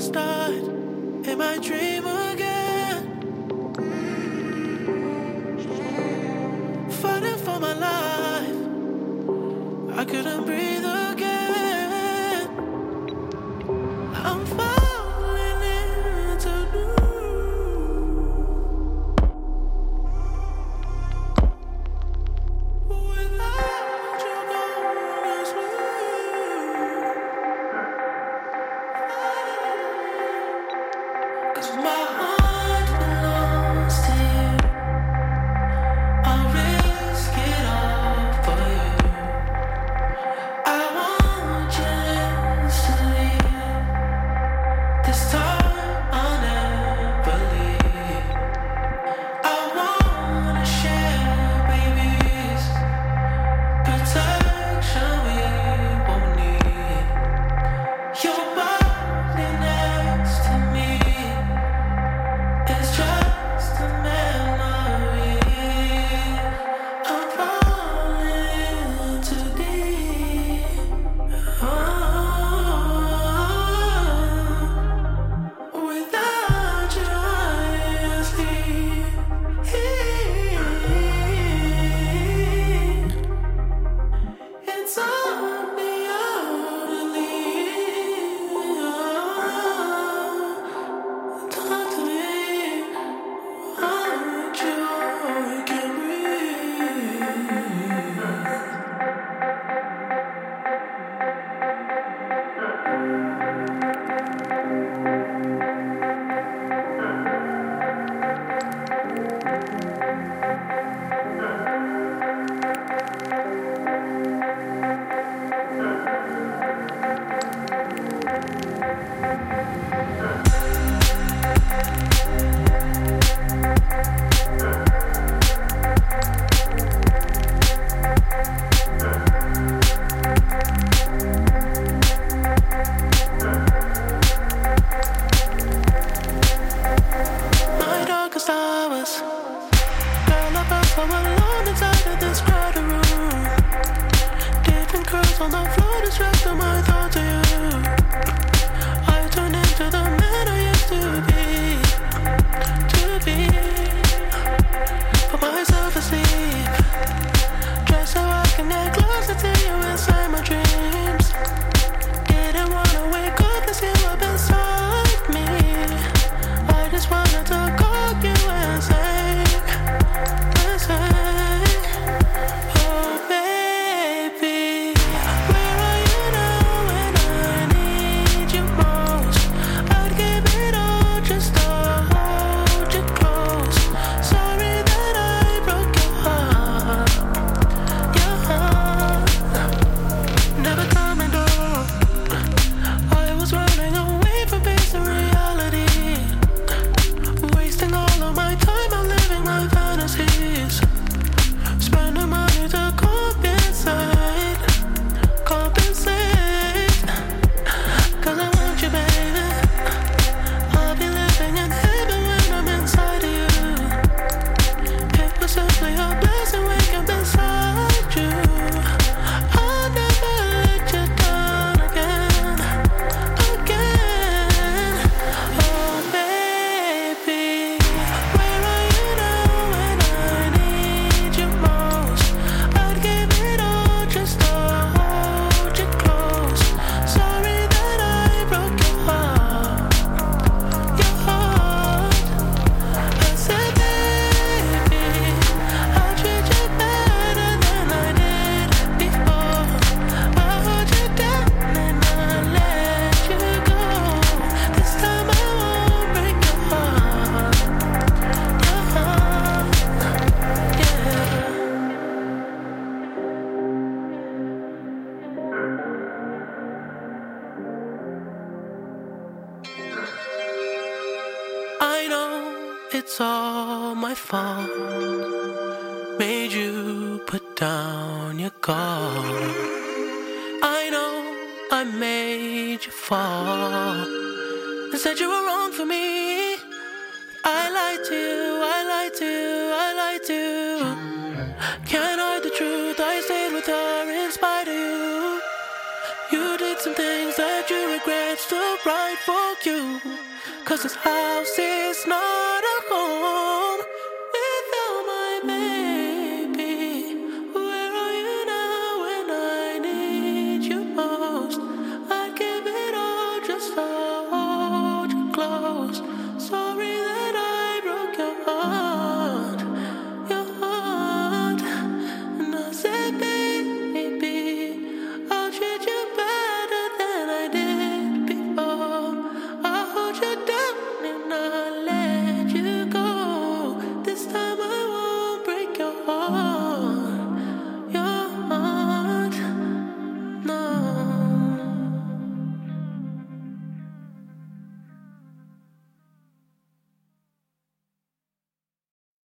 start in my dream again. Fighting for my life, I couldn't breathe again. I'm falling into without you gonna sleep. 'Cause my heart belongs to you. I'll risk it all for you. I want you instantly. This time I'll never leave. I wanna share babies, protection we won't need. Your body next to me is just a memory. I'm falling too deep. Without you, I sleep. It's on me talk to me. Aren't you? I can breathe. My darkest hours, girl, I felt so alone inside of this crowded room. Different curls on the floor, distracting my thoughts to you. I turned into the man I used to be. Put myself asleep, just so I can get closer to you inside my dreams. Didn't wanna wake up and see up inside me. I just wanted to call you and say, oh baby, where are you now when I need you most? I'd give it all just to hold you close. Sorry that I broke your heart. Never coming home. I was running away from facing reality, wasting all of my time out living my fantasies, spending money to compensate. 'Cause I want you, baby. I'll be living in heaven when I'm inside of you. It was simply a blessing waking up inside you. I'll never let you down again. Oh baby, where are you now when I need you most? I'd give it all just to hold you close. Sorry that I broke your heart. I said, baby, I'll treat you better than I did before. I'll hold you down and I'll let you go. This time I won't break your heart. I know it's all my fault. Made you put down your guard. I know I made you fall and said you were wrong for me. I lied to you, I lied to you, I lied to you. Can't hide the truth, I stayed with her in spite of you. You did some things that you regret, still right for you. 'Cause this house is not